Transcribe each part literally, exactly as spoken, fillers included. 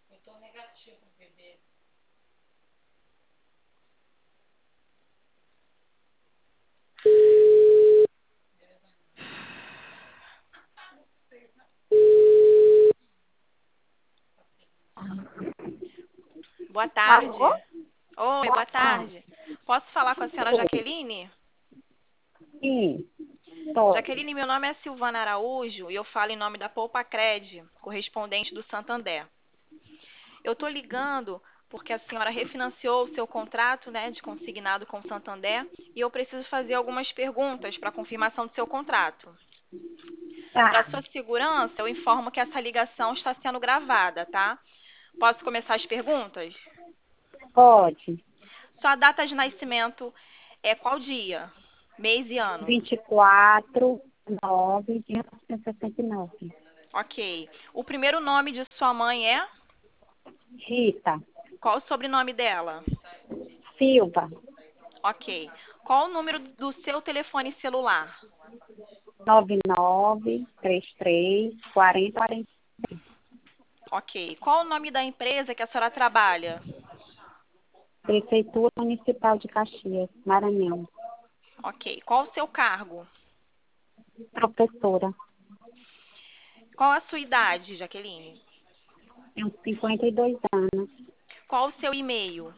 Eu tô negativo, bebê. Boa tarde. Alô? Oi, Boa boa tarde. tarde. Posso falar com a senhora Oi. Jaqueline? Sim, pode. Jaqueline, meu nome é Silvana Araújo e eu falo em nome da Poupa Cred, correspondente do Santander. Eu estou ligando porque a senhora refinanciou o seu contrato, né, de consignado com o Santander e eu preciso fazer algumas perguntas para confirmação do seu contrato. Para Tá, sua segurança, eu informo que essa ligação está sendo gravada, tá? Posso começar as perguntas? pode. Sua data de nascimento é qual dia? Mês e ano? vinte e quatro, nove de mil novecentos e sessenta e nove. Ok. O primeiro nome de sua mãe é? Rita, Qual o sobrenome dela? Silva, Ok. Qual o número do seu telefone celular? nove nove três três, quatro zero quatro zero. Ok. Qual o nome da empresa que a senhora trabalha? Prefeitura Municipal de Caxias, Maranhão. Ok. Qual o seu cargo? Professora, Qual a sua idade, Jaqueline? tenho cinquenta e dois anos. Qual o seu e-mail?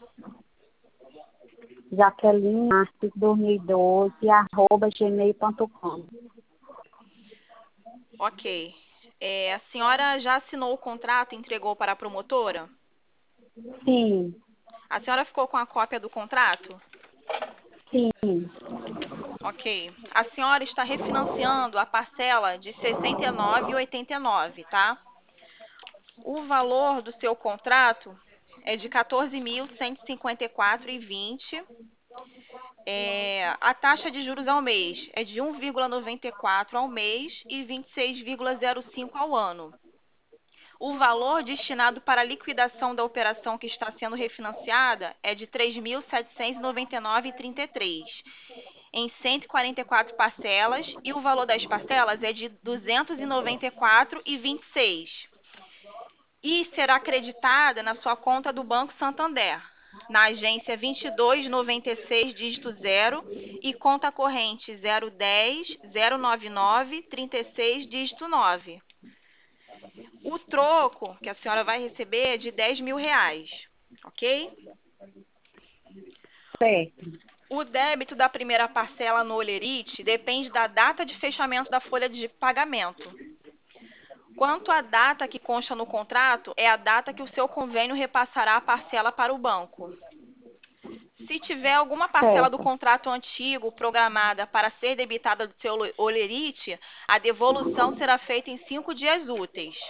Jaqueline Marques, dois mil e doze, arroba gmail ponto com. Ok. É, a senhora já assinou o contrato e entregou para a promotora? Sim, A senhora ficou com a cópia do contrato? sim, Ok. A senhora está refinanciando a parcela de sessenta e nove e oitenta e nove, tá? O valor do seu contrato é de quatorze mil cento e cinquenta e quatro e vinte. É, a taxa de juros ao mês é de um vírgula noventa e quatro ao mês e vinte e seis vírgula zero cinco ao ano. O valor destinado para a liquidação da operação que está sendo refinanciada é de três mil setecentos e noventa e nove vírgula trinta e três, em cento e quarenta e quatro parcelas, e o valor das parcelas é de duzentos e noventa e quatro vírgula vinte e seis. E será creditada na sua conta do Banco Santander, na agência vinte e dois noventa e seis, dígito zero, e conta corrente zero dez zero noventa e nove trinta e seis, dígito nove. O troco que a senhora vai receber é de dez mil reais, ok? certo, O débito da primeira parcela no Olerite depende da data de fechamento da folha de pagamento. Quanto à data que consta no contrato, é a data que o seu convênio repassará a parcela para o banco. Se tiver alguma parcela do certo, contrato antigo programada para ser debitada do seu Olerite, a devolução será feita em cinco dias úteis.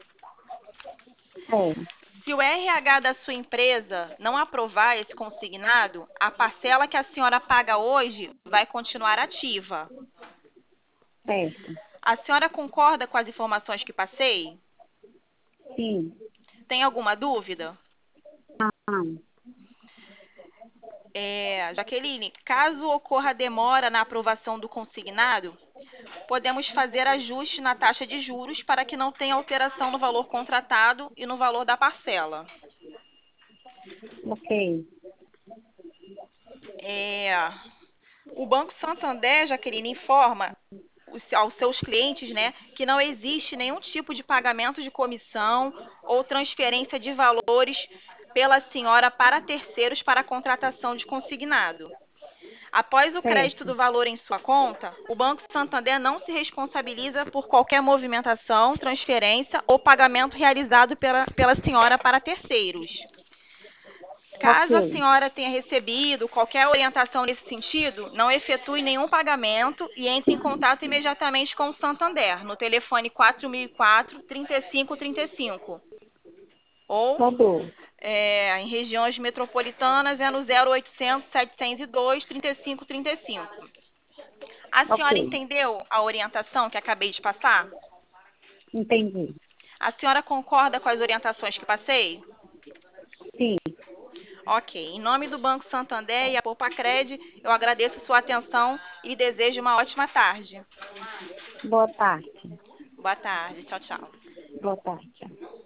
certo, Se o R H da sua empresa não aprovar esse consignado, a parcela que a senhora paga hoje vai continuar ativa. certo. A senhora concorda com as informações que passei? Sim, Tem alguma dúvida? não, É, Jaqueline, caso ocorra demora na aprovação do consignado, podemos fazer ajuste na taxa de juros para que não tenha alteração no valor contratado e no valor da parcela. ok, É, o Banco Santander, Jaqueline, informa os- aos seus clientes, né, que não existe nenhum tipo de pagamento de comissão ou transferência de valores pela senhora para terceiros para a contratação de consignado. Após o crédito certo, do valor em sua conta, o Banco Santander não se responsabiliza por qualquer movimentação, transferência ou pagamento realizado pela, pela senhora para terceiros. ok, Caso a senhora tenha recebido qualquer orientação nesse sentido, não efetue nenhum pagamento e entre em contato imediatamente com o Santander, no telefone quatro mil e quatro, trinta e cinco trinta e cinco. Ou tá bom, é, em regiões metropolitanas é no zero oitocentos, setecentos e dois, trinta e cinco trinta e cinco. A ok, senhora entendeu a orientação que acabei de passar? entendi. A senhora concorda com as orientações que passei? Sim, Ok. Em nome do Banco Santander e a Poupa-Cred, eu agradeço sua atenção e lhe desejo uma ótima tarde. boa tarde, Boa tarde. Tchau, tchau. boa tarde.